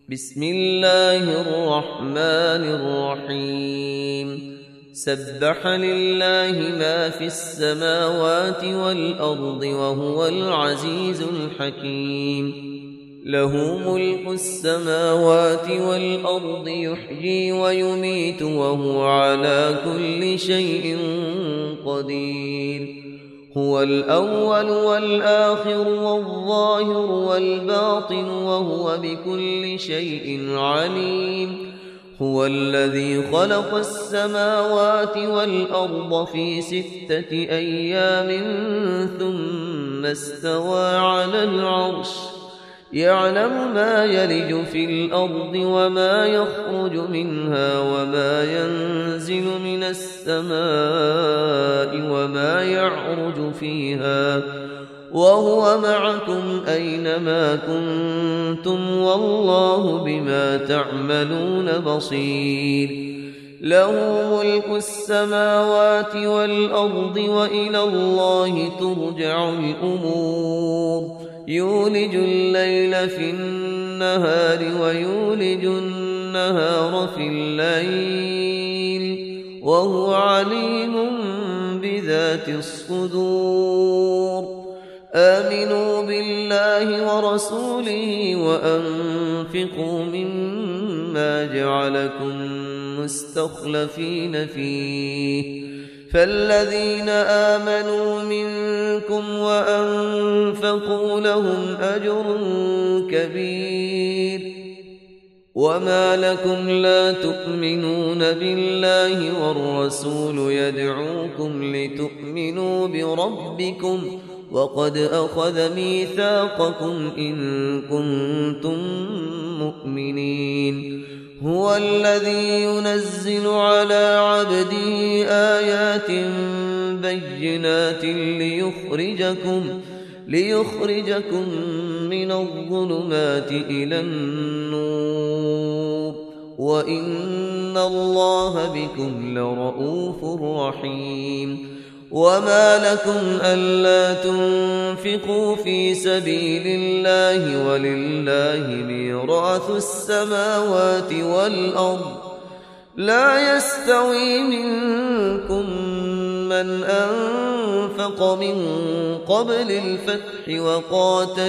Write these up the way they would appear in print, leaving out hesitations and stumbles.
بسم الله الرحمن الرحيم سبح لله ما في السماوات والأرض وهو العزيز الحكيم له ملك السماوات والأرض يحيي ويميت وهو على كل شيء قدير هو الأول والآخر والظاهر والباطن وهو بكل شيء عليم هو الذي خلق السماوات والأرض في 6 أيام ثم استوى على العرش يعلم ما يلج في الأرض وما يخرج منها وما ينزل من السماء وما يعرج فيها وهو معكم أينما كنتم والله بما تعملون بصير له ملك السماوات والأرض وإلى الله ترجع الأمور يولج الليل في النهار ويولج النهار في الليل وهو عليم بذات الصدور آمنوا بالله ورسوله وأنفقوا مما جعلكم مستخلفين فيه فالذين آمنوا منكم وأنفقوا لهم أجر كبير وما لكم لا تؤمنون بالله والرسول يدعوكم لتؤمنوا بربكم وقد أخذ ميثاقكم إن كنتم مؤمنين هو الذي ينزل على عبده آيات بينات ليخرجكم من الظلمات إلى النور وإن الله بكم لرؤوف رحيم وما لكم ألا تنفقوا في سبيل الله ولله ميراث السماوات والأرض لا يستوي منكم من أنفق من قبل الفتح وقاتل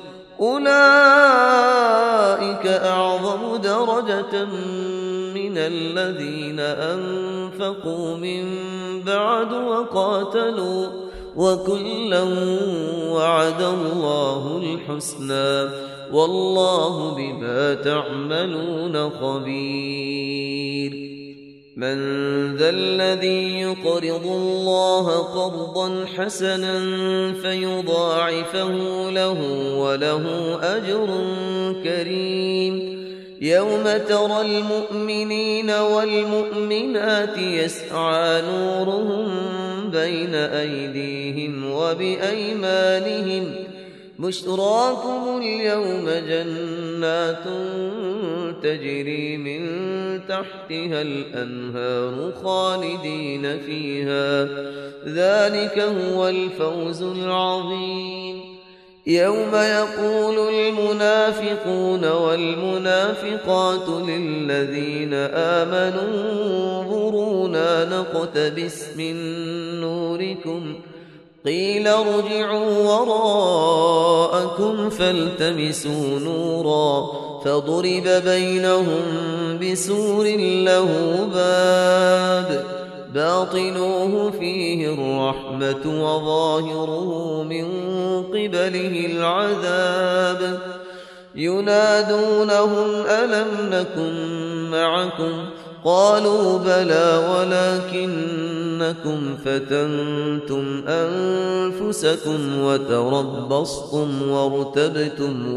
أولئك أعظم درجة من الذين أنفقوا من بعد وقاتلوا وكلا وعد الله الحسنى والله بما تعملون خبير من ذا الذي يقرض الله قرضا حسنا فيضاعفه له وله أجر كريم يوم ترى المؤمنين والمؤمنات يسعى نورهم بين أيديهم وبأيمانهم بشراكم اليوم جنات تجري من تحتها الأنهار خالدين فيها ذلك هو الفوز العظيم يوم يقول المنافقون والمنافقات للذين آمنوا انظرونا نقتبس من نوركم قيل ارجعوا وراءكم فالتمسوا نورا فضرب بينهم بسور له باب باطنوه فيه الرحمة وظاهره من قبله العذاب ينادونهم ألم نكن معكم قالوا بلى ولكنكم فتنتم أنفسكم وتربصتم وارتبتم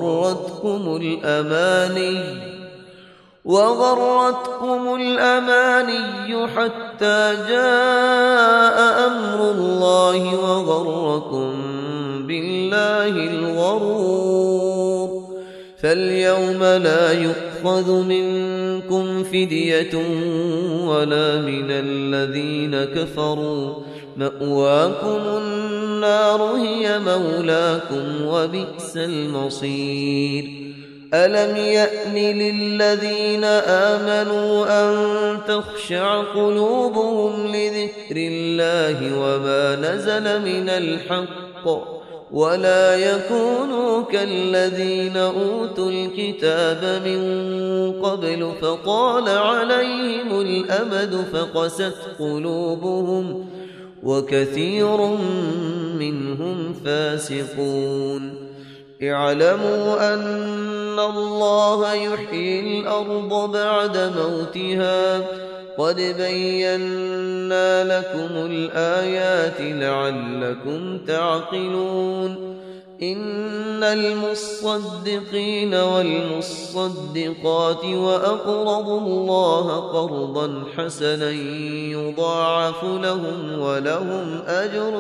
وغرتكم الأماني حتى جاء أمر الله وغركم بالله الغرور فاليوم لا يؤخذ منكم فدية ولا من الذين كفروا مأواكم النار هي مولاكم وبئس المصير ألم يأن للذين آمنوا أن تخشع قلوبهم لذكر الله وما نزل من الحق ولا يكونوا كالذين أوتوا الكتاب من قبل فطال عليهم الأمد فقست قلوبهم وكثير منهم فاسقون اعلموا أن الله يحيي الأرض بعد موتها قد بينا لكم الآيات لعلكم تعقلون إن المصدقين والمصدقات وأقرضوا الله قرضا حسنا يضاعف لهم ولهم أجر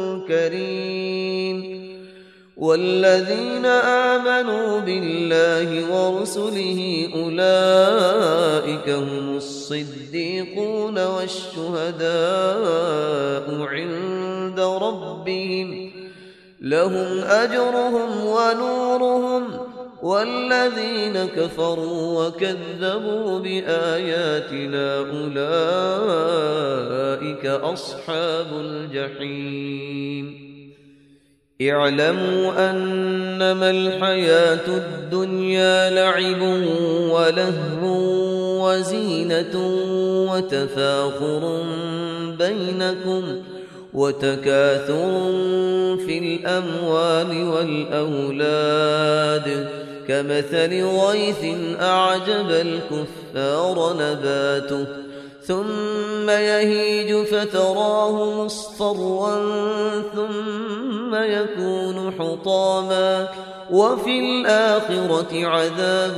كريم والذين آمنوا بالله ورسله أولئك هم الصديقون والشهداء عند ربهم لهم أجرهم ونورهم والذين كفروا وكذبوا بآياتنا أولئك أصحاب الجحيم اعلموا أنما الحياة الدنيا لعب ولهو وزينة وتفاخر بينكم وتكاثر في الأموال والأولاد كمثل غيث أعجب الكفار نباته ثم يهيج فتراه مصفرا ثم يكون حطاما وفي الآخرة عذاب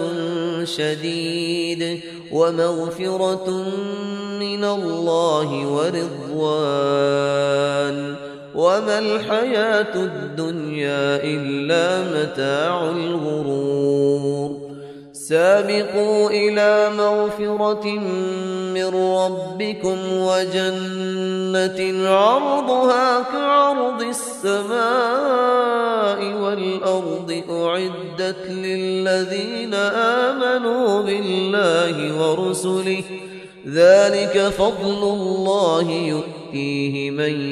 شديد ومغفرة من الله ورضوان وما الحياة الدنيا إلا متاع الغرور سابقوا إلى مغفرة من ربكم وجنة عرضها كعرض السماء والأرض أعدت للذين آمنوا بالله ورسله ذلك فضل الله يؤتيه من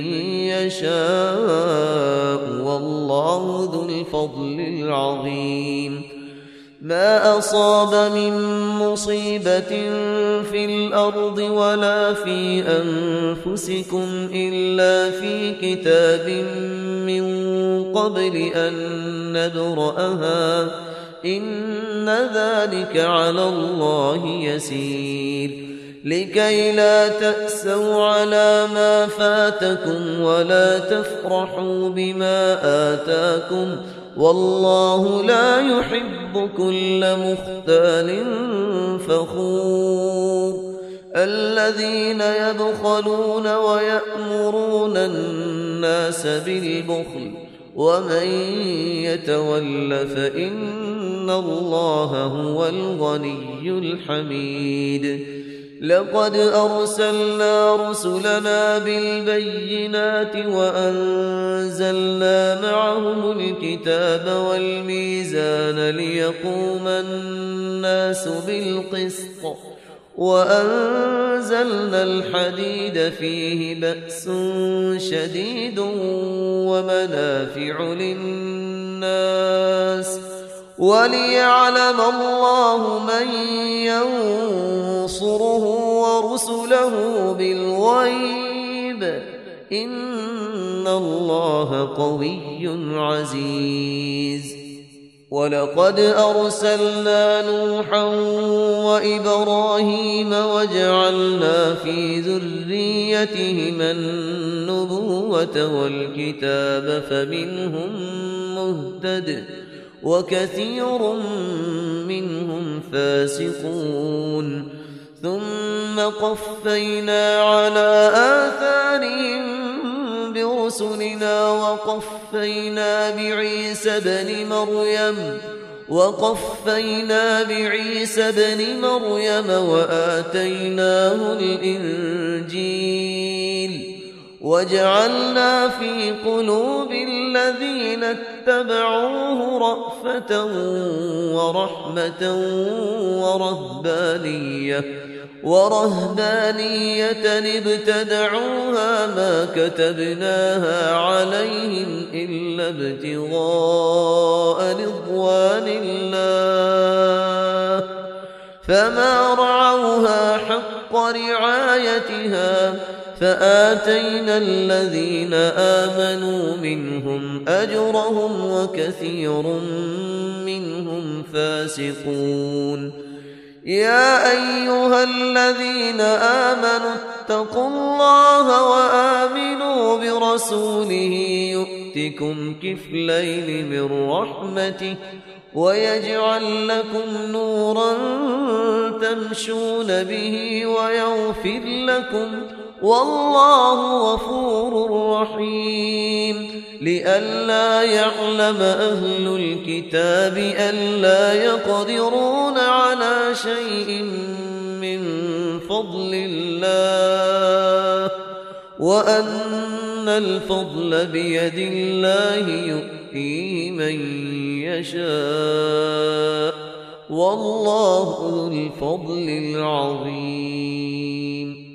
يشاء والله ذو الفضل العظيم ما أصاب من مصيبة في الأرض ولا في أنفسكم إلا في كتاب من قبل أن نبرأها إن ذلك على الله يسير لكي لا تأسوا على ما فاتكم ولا تفرحوا بما آتاكم والله لا يحب كل مختال فخور الذين يبخلون ويأمرون الناس بالبخل ومن يتول فإن الله هو الغني الحميد لقد أرسلنا رسلنا بالبينات وأنزلنا معهم الكتاب والميزان ليقوم الناس بالقسط وأنزلنا الحديد فيه بأس شديد ومنافع للناس وليعلم الله من ينصره ورسله بالغيب إن الله قوي عزيز ولقد أرسلنا نوحا وإبراهيم وجعلنا في ذريتهما النبوة والكتاب فمنهم مهتد وكثير منهم فاسقون ثم قفينا على آثارهم برسلنا وقفينا بعيسى بن مريم وآتيناه الإنجيل وجعلنا في قلوب الذين اتبعوه رأفة ورحمة ورهبانية ابتدعوها ما كتبناها عليهم إلا ابتغاء رضوان الله فما رعوها حق رعايتها فآتينا الذين آمنوا منهم أجرهم وكثير منهم فاسقون يا أيها الذين آمنوا اتقوا الله وآمنوا برسوله يؤتكم كفلين من رحمته ويجعل لكم نورا تمشون به ويغفر لكم والله غفور رحيم لئلا يعلم أهل الكتاب ألا يقدرون على شيء من فضل الله وأن الفضل بيد الله يؤتيه من يشاء والله ذو الفضل العظيم